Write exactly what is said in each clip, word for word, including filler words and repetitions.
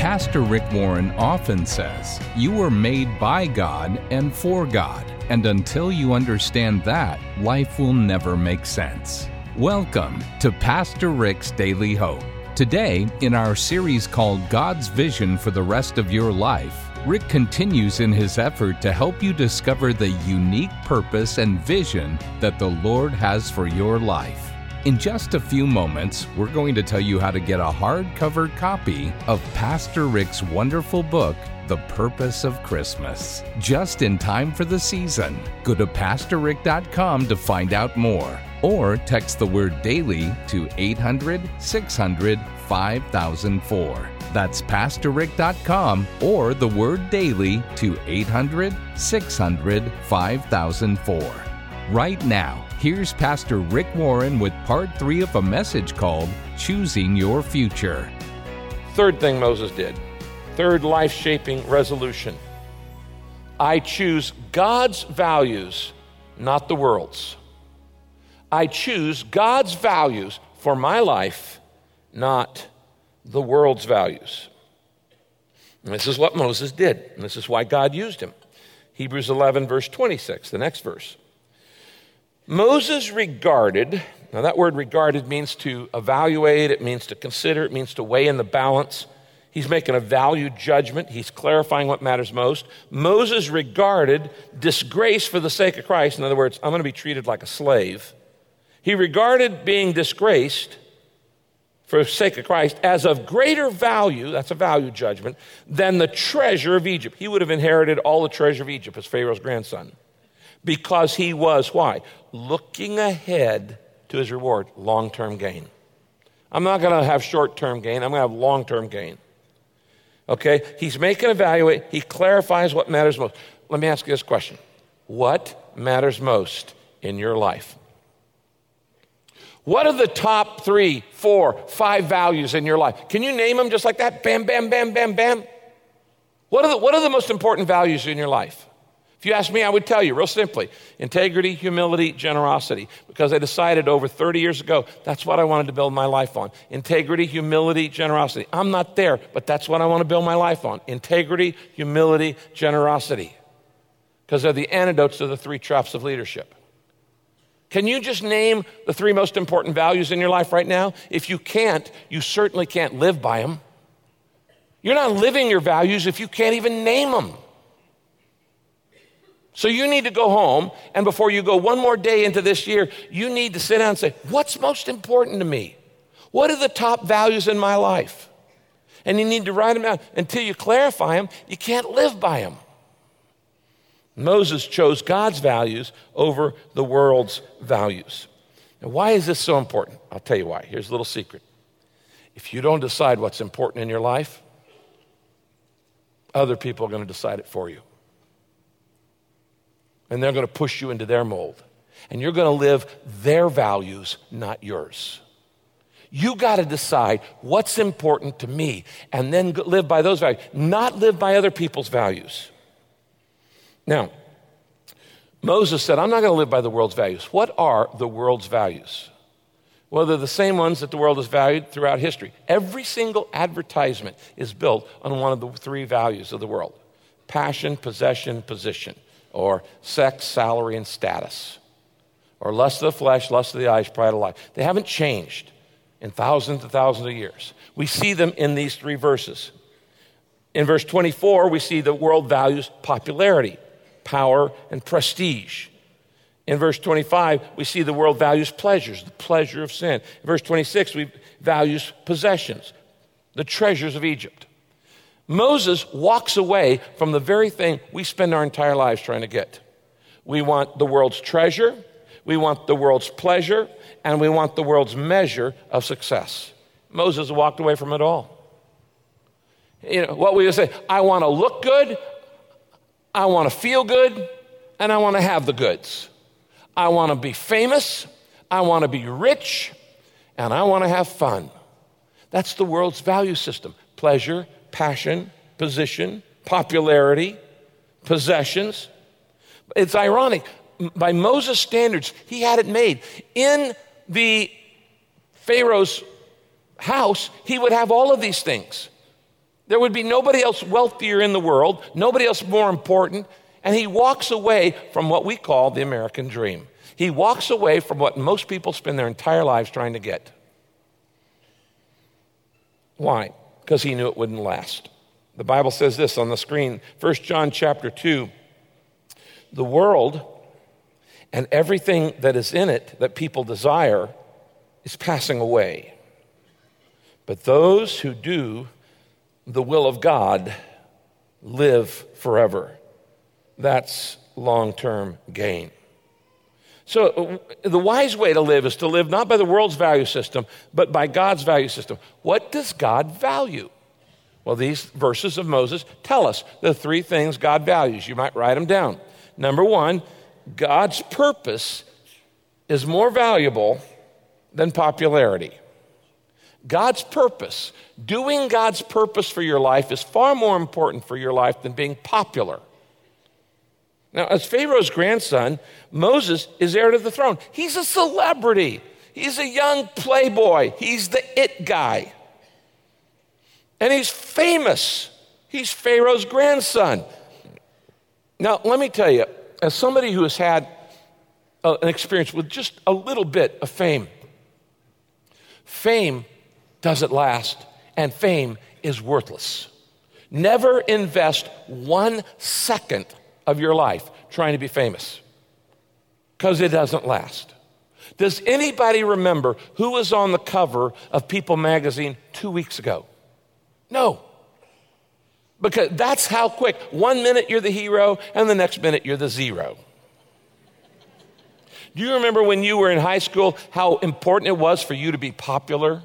Pastor Rick Warren often says, you were made by God and for God, and until you understand that, life will never make sense. Welcome to Pastor Rick's Daily Hope. Today, in our series called God's Vision for the Rest of Your Life, Rick continues in his effort to help you discover the unique purpose and vision that the Lord has for your life. In just a few moments, we're going to tell you how to get a hardcover copy of Pastor Rick's wonderful book, The Purpose of Christmas, just in time for the season. Go to pastor rick dot com to find out more, or text the word DAILY to eight hundred, six hundred, five thousand four. That's pastor rick dot com or the word DAILY to eight hundred, six hundred, five thousand four. Right now, here's Pastor Rick Warren with part three of a message called Choosing Your Future. Third thing Moses did, third life-shaping resolution. I choose God's values, not the world's. I choose God's values for my life, not the world's values. And this is what Moses did, and this is why God used him. Hebrews eleven, verse twenty-six, the next verse. Moses regarded, now that word regarded means to evaluate, it means to consider, it means to weigh in the balance. He's making a value judgment. He's clarifying what matters most. Moses regarded disgrace for the sake of Christ. In other words, I'm going to be treated like a slave. He regarded being disgraced for the sake of Christ as of greater value, that's a value judgment, than the treasure of Egypt. He would have inherited all the treasure of Egypt as Pharaoh's grandson. Because he was, why? Looking ahead to his reward, long-term gain. I'm not going to have short-term gain. I'm going to have long-term gain. Okay? He's making evaluate. He clarifies what matters most. Let me ask you this question. What matters most in your life? What are the top three, four, five values in your life? Can you name them just like that? Bam, bam, bam, bam, bam. What are the, what are the most important values in your life? If you ask me, I would tell you real simply, integrity, humility, generosity, because I decided over thirty years ago, that's what I wanted to build my life on. Integrity, humility, generosity. I'm not there, but that's what I want to build my life on. Integrity, humility, generosity, because they're the antidotes to the three traps of leadership. Can you just name the three most important values in your life right now? If you can't, you certainly can't live by them. You're not living your values if you can't even name them. So you need to go home, and before you go one more day into this year, you need to sit down and say, what's most important to me? What are the top values in my life? And you need to write them down. Until you clarify them, you can't live by them. Moses chose God's values over the world's values. Now, why is this so important? I'll tell you why. Here's a little secret. If you don't decide what's important in your life, other people are going to decide it for you. And they're going to push you into their mold. And you're going to live their values, not yours. You got to decide what's important to me and then live by those values, not live by other people's values. Now, Moses said, I'm not going to live by the world's values. What are the world's values? Well, they're the same ones that the world has valued throughout history. Every single advertisement is built on one of the three values of the world: passion, possession, position. Or sex, salary, and status. Or lust of the flesh, lust of the eyes, pride of life. They haven't changed in thousands and thousands of years. We see them in these three verses. In verse twenty-four, we see the world values popularity, power, and prestige. In verse twenty-five, we see the world values pleasures, the pleasure of sin. In verse twenty-six, we values possessions, the treasures of Egypt. Moses walks away from the very thing we spend our entire lives trying to get. We want the world's treasure, we want the world's pleasure, and we want the world's measure of success. Moses walked away from it all. You know, what we would say, I want to look good, I want to feel good, and I want to have the goods. I want to be famous, I want to be rich, and I want to have fun. That's the world's value system. Pleasure, passion, position, popularity, possessions. It's ironic. By Moses' standards, he had it made. In the Pharaoh's house, he would have all of these things. There would be nobody else wealthier in the world, nobody else more important, and he walks away from what we call the American dream. He walks away from what most people spend their entire lives trying to get. Why? Because he knew it wouldn't last. The Bible says this on the screen, First John chapter two, the world and everything that is in it that people desire is passing away. But those who do the will of God live forever. That's long-term gain. So the wise way to live is to live not by the world's value system, but by God's value system. What does God value? Well, these verses of Moses tell us the three things God values. You might write them down. Number one, God's purpose is more valuable than popularity. God's purpose, doing God's purpose for your life is far more important for your life than being popular. Now, as Pharaoh's grandson, Moses is heir to the throne. He's a celebrity. He's a young playboy. He's the it guy. And he's famous. He's Pharaoh's grandson. Now, let me tell you, as somebody who has had uh, an experience with just a little bit of fame, fame doesn't last, and fame is worthless. Never invest one second of your life trying to be famous, because it doesn't last. Does anybody remember who was on the cover of People magazine two weeks ago? No. Because that's how quick. One minute you're the hero, and the next minute you're the zero. Do you remember when you were in high school how important it was for you to be popular?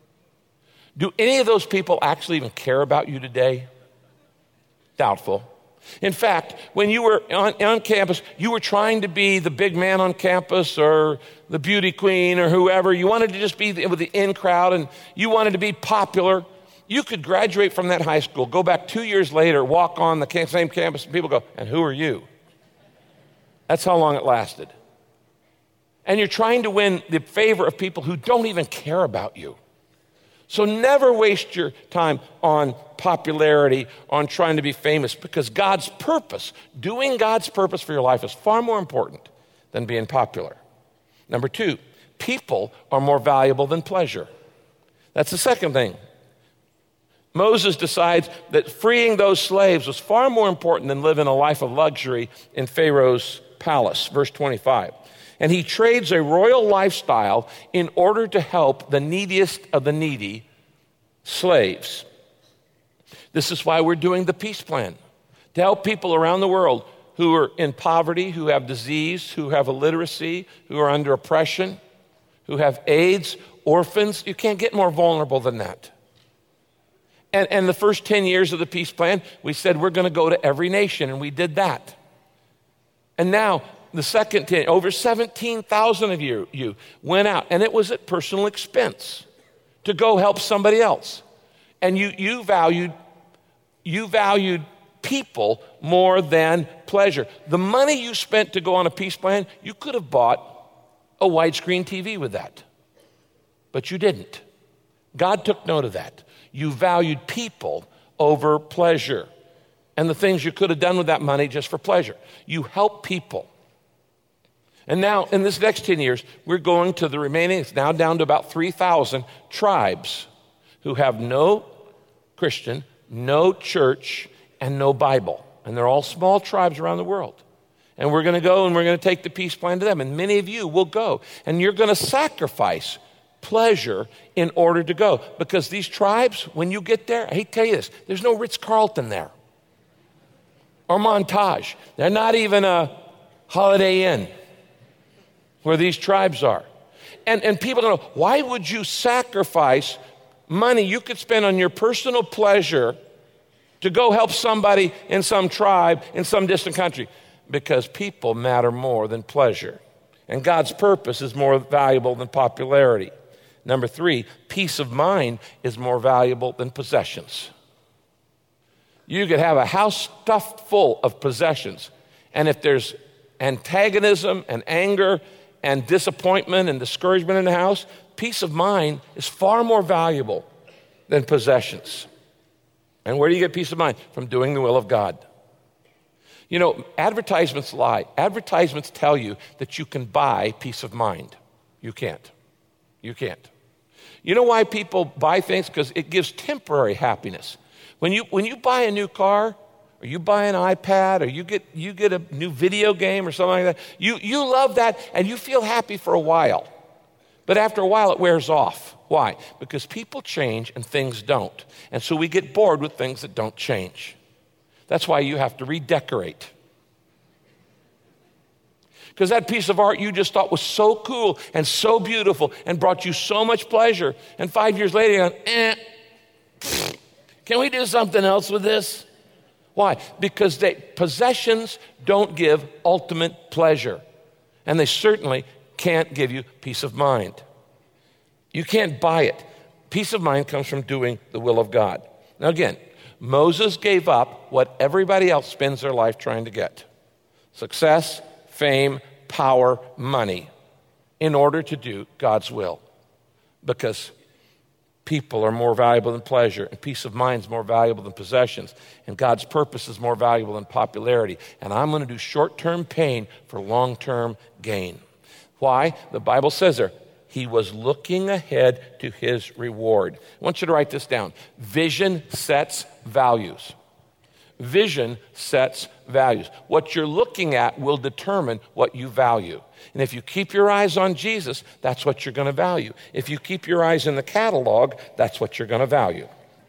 Do any of those people actually even care about you today? Doubtful. In fact, when you were on, on campus, you were trying to be the big man on campus or the beauty queen or whoever. You wanted to just be with the in crowd, and you wanted to be popular. You could graduate from that high school, go back two years later, walk on the same campus, and people go, and who are you? That's how long it lasted. And you're trying to win the favor of people who don't even care about you. So never waste your time on popularity, on trying to be famous, because God's purpose, doing God's purpose for your life is far more important than being popular. Number two, people are more valuable than pleasure. That's the second thing. Moses decides that freeing those slaves was far more important than living a life of luxury in Pharaoh's palace. Verse twenty-five. And he trades a royal lifestyle in order to help the neediest of the needy slaves. This is why we're doing the peace plan, to help people around the world who are in poverty, who have disease, who have illiteracy, who are under oppression, who have AIDS, orphans. You can't get more vulnerable than that. And, and the first ten years of the peace plan, we said we're going to go to every nation, and we did that. And now, the second ten, over seventeen thousand of you, you went out, and it was at personal expense to go help somebody else. And you, you valued, you valued people more than pleasure. The money you spent to go on a peace plan, you could have bought a widescreen T V with that, but you didn't. God took note of that. You valued people over pleasure and the things you could have done with that money just for pleasure. You help people. And now, in this next ten years, we're going to the remaining, it's now down to about three thousand tribes who have no Christian, no church, and no Bible. And they're all small tribes around the world. And we're going to go and we're going to take the peace plan to them. And many of you will go. And you're going to sacrifice pleasure in order to go. Because these tribes, when you get there, I hate to tell you this, there's no Ritz-Carlton there. Or Montage. They're not even a Holiday Inn where these tribes are. And, and people don't know, why would you sacrifice money you could spend on your personal pleasure to go help somebody in some tribe in some distant country? Because people matter more than pleasure. And God's purpose is more valuable than popularity. Number three, peace of mind is more valuable than possessions. You could have a house stuffed full of possessions, and if there's antagonism and anger and disappointment and discouragement in the house, peace of mind is far more valuable than possessions. And where do you get peace of mind? From doing the will of God. You know, advertisements lie. Advertisements tell you that you can buy peace of mind. You can't. You can't. You know why people buy things? Because it gives temporary happiness. When you when you buy a new car, or you buy an iPad, or you get you get a new video game or something like that, you, you love that and you feel happy for a while. But after a while, it wears off. Why? Because people change and things don't. And so we get bored with things that don't change. That's why you have to redecorate. Because that piece of art you just thought was so cool and so beautiful and brought you so much pleasure. And five years later, you're going, eh, pfft, can we do something else with this? Why? Because they, possessions don't give ultimate pleasure. And they certainly can't give you peace of mind. You can't buy it. Peace of mind comes from doing the will of God. Now again, Moses gave up what everybody else spends their life trying to get. Success, fame, power, money, in order to do God's will. Because people are more valuable than pleasure, and peace of mind is more valuable than possessions, and God's purpose is more valuable than popularity. And I'm going to do short-term pain for long-term gain. Why? The Bible says there, he was looking ahead to his reward. I want you to write this down. Vision sets values. Vision sets values. What you're looking at will determine what you value. And if you keep your eyes on Jesus, that's what you're going to value. If you keep your eyes in the catalog, that's what you're going to value.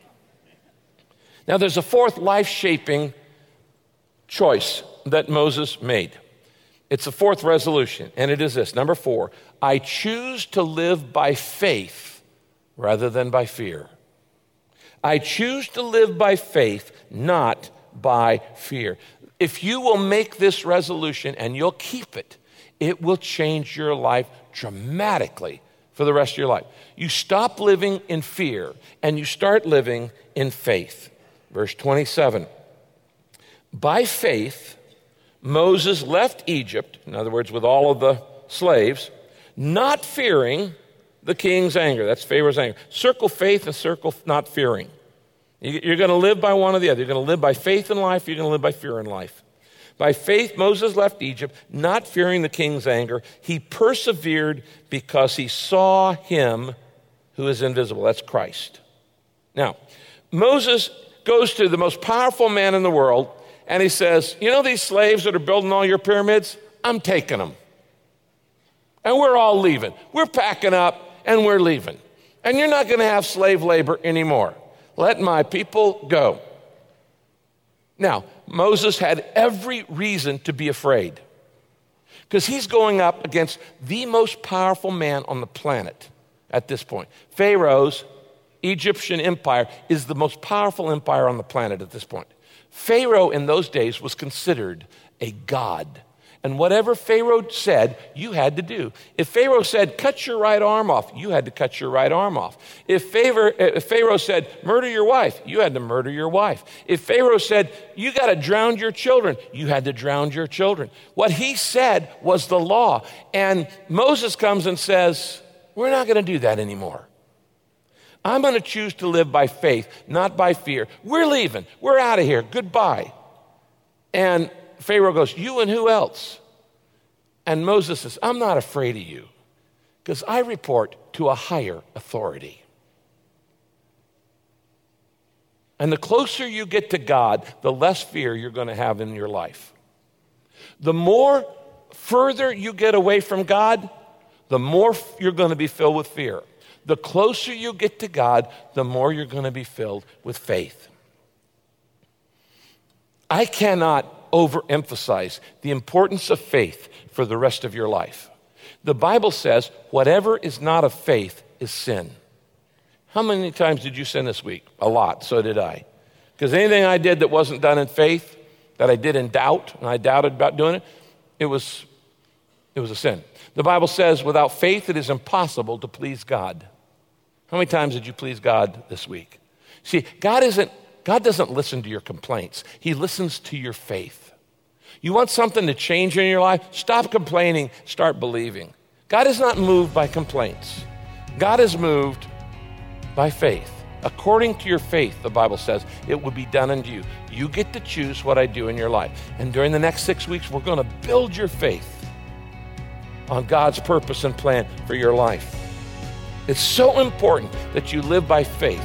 Now, there's a fourth life-shaping choice that Moses made. It's a fourth resolution, and it is this. Number four, I choose to live by faith rather than by fear. I choose to live by faith, not by fear. If you will make this resolution and you'll keep it, it will change your life dramatically for the rest of your life. You stop living in fear and you start living in faith. Verse twenty-seven, by faith, Moses left Egypt, in other words, with all of the slaves, not fearing the king's anger. That's Pharaoh's anger. Circle faith and circle not fearing. You're going to live by one or the other. You're going to live by faith in life. You're going to live by fear in life. By faith, Moses left Egypt, not fearing the king's anger. He persevered because he saw him who is invisible. That's Christ. Now, Moses goes to the most powerful man in the world, and he says, you know these slaves that are building all your pyramids? I'm taking them. And we're all leaving. We're packing up and we're leaving. And you're not going to have slave labor anymore. Let my people go. Now, Moses had every reason to be afraid because he's going up against the most powerful man on the planet at this point. Pharaoh's Egyptian empire is the most powerful empire on the planet at this point. Pharaoh in those days was considered a god. And whatever Pharaoh said, you had to do. If Pharaoh said, cut your right arm off, you had to cut your right arm off. If Pharaoh, if Pharaoh said, murder your wife, you had to murder your wife. If Pharaoh said, you got to drown your children, you had to drown your children. What he said was the law. And Moses comes and says, we're not going to do that anymore. I'm going to choose to live by faith, not by fear. We're leaving. We're out of here. Goodbye. And Pharaoh goes, you and who else? And Moses says, I'm not afraid of you because I report to a higher authority. And the closer you get to God, the less fear you're going to have in your life. The more further you get away from God, the more you're going to be filled with fear. The closer you get to God, the more you're going to be filled with faith. I cannot overemphasize the importance of faith for the rest of your life. The Bible says whatever is not of faith is sin. How many times did you sin this week? A lot, so did I. Because anything I did that wasn't done in faith, that I did in doubt, and I doubted about doing it, it was, it was a sin. The Bible says without faith it is impossible to please God. How many times did you please God this week? See, God isn't God doesn't listen to your complaints. He listens to your faith. You want something to change in your life? Stop complaining, start believing. God is not moved by complaints. God is moved by faith. According to your faith, the Bible says, it will be done unto you. You get to choose what I do in your life. And during the next six weeks, we're going to build your faith on God's purpose and plan for your life. It's so important that you live by faith.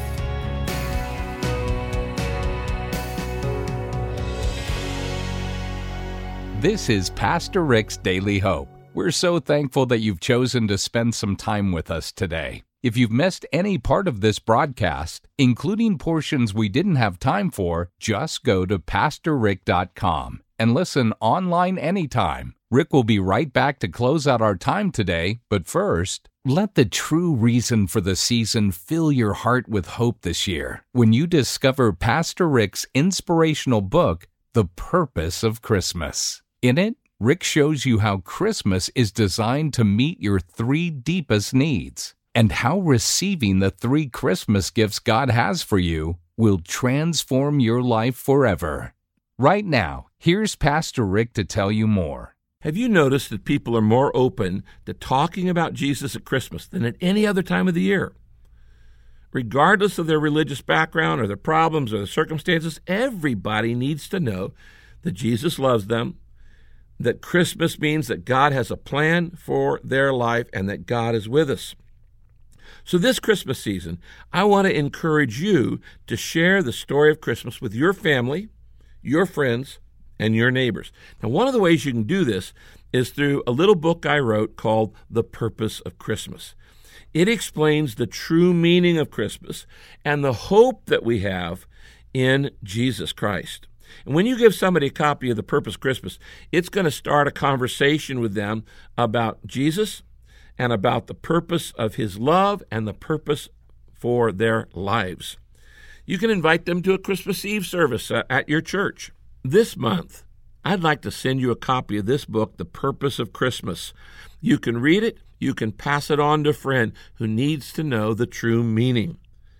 This is Pastor Rick's Daily Hope. We're so thankful that you've chosen to spend some time with us today. If you've missed any part of this broadcast, including portions we didn't have time for, just go to pastor rick dot com and listen online anytime. Rick will be right back to close out our time today, but first, let the true reason for the season fill your heart with hope this year when you discover Pastor Rick's inspirational book, The Purpose of Christmas. In it, Rick shows you how Christmas is designed to meet your three deepest needs, and how receiving the three Christmas gifts God has for you will transform your life forever. Right now, here's Pastor Rick to tell you more. Have you noticed that people are more open to talking about Jesus at Christmas than at any other time of the year? Regardless of their religious background or their problems or their circumstances, everybody needs to know that Jesus loves them, that Christmas means that God has a plan for their life and that God is with us. So this Christmas season, I want to encourage you to share the story of Christmas with your family, your friends, and your neighbors. Now, one of the ways you can do this is through a little book I wrote called The Purpose of Christmas. It explains the true meaning of Christmas and the hope that we have in Jesus Christ. And when you give somebody a copy of The Purpose of Christmas, it's going to start a conversation with them about Jesus and about the purpose of his love and the purpose for their lives. You can invite them to a Christmas Eve service uh, at your church. This month, I'd like to send you a copy of this book, The Purpose of Christmas. You can read it. You can pass it on to a friend who needs to know the true meaning.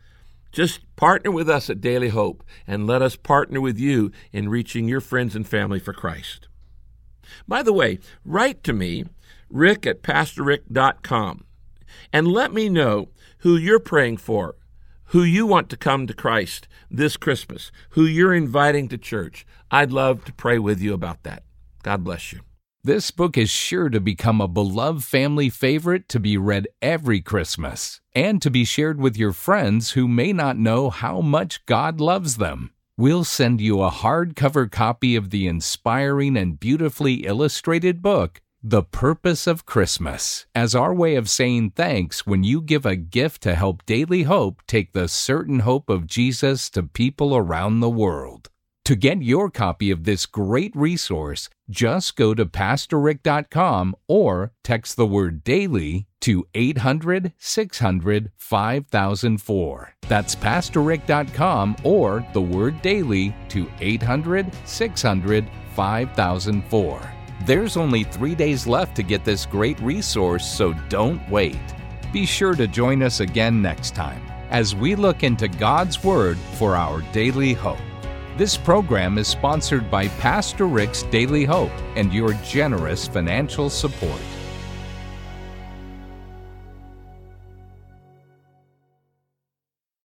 Just partner with us at Daily Hope and let us partner with you in reaching your friends and family for Christ. By the way, write to me, rick at pastor rick dot com, and let me know who you're praying for, who you want to come to Christ this Christmas, who you're inviting to church. I'd love to pray with you about that. God bless you. This book is sure to become a beloved family favorite to be read every Christmas and to be shared with your friends who may not know how much God loves them. We'll send you a hardcover copy of the inspiring and beautifully illustrated book, The Purpose of Christmas, as our way of saying thanks when you give a gift to help Daily Hope take the certain hope of Jesus to people around the world. To get your copy of this great resource, just go to pastor rick dot com or text the word DAILY to eight hundred, six hundred, five thousand four. That's pastor rick dot com or the word DAILY to eight hundred, six hundred, five thousand four. There's only three days left to get this great resource, so don't wait. Be sure to join us again next time as we look into God's Word for our daily hope. This program is sponsored by Pastor Rick's Daily Hope and your generous financial support.